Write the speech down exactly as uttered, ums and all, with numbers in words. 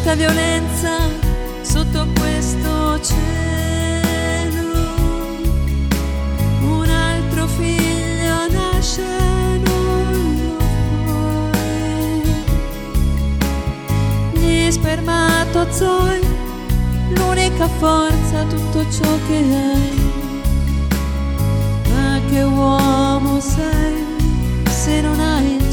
tanta violenza sotto questo cielo. Un altro figlio nasce, non lo vuoi. Gli spermatozoi, l'unica forza, tutto ciò che hai. Ma che uomo sei se non hai